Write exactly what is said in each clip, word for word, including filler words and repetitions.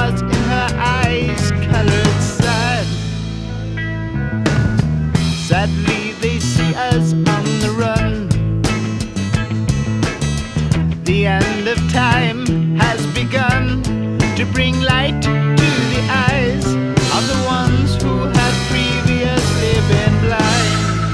stars in her eyes colored sad. Sadly they see us on the run. The end of time has begun to bring light to the eyes of the ones who have previously been blind.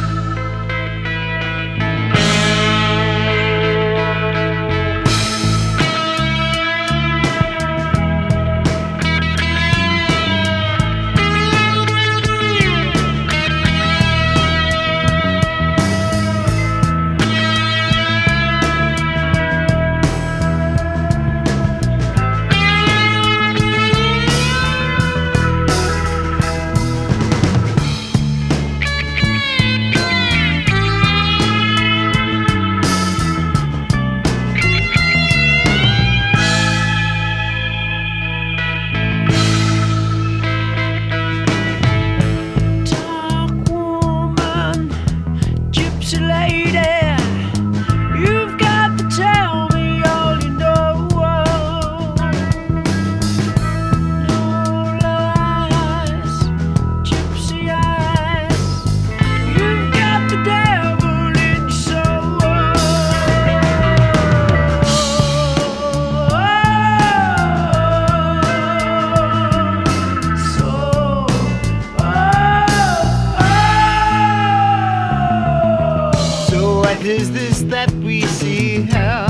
What is this that we see here?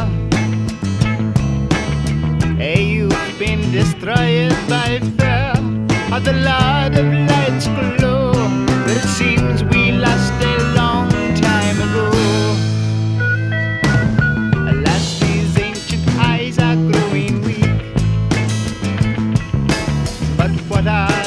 A youth been destroyed by fear, or the Lord of Lights glow that it seems we lost a long time ago. Alas, these ancient eyes are growing weak, but what are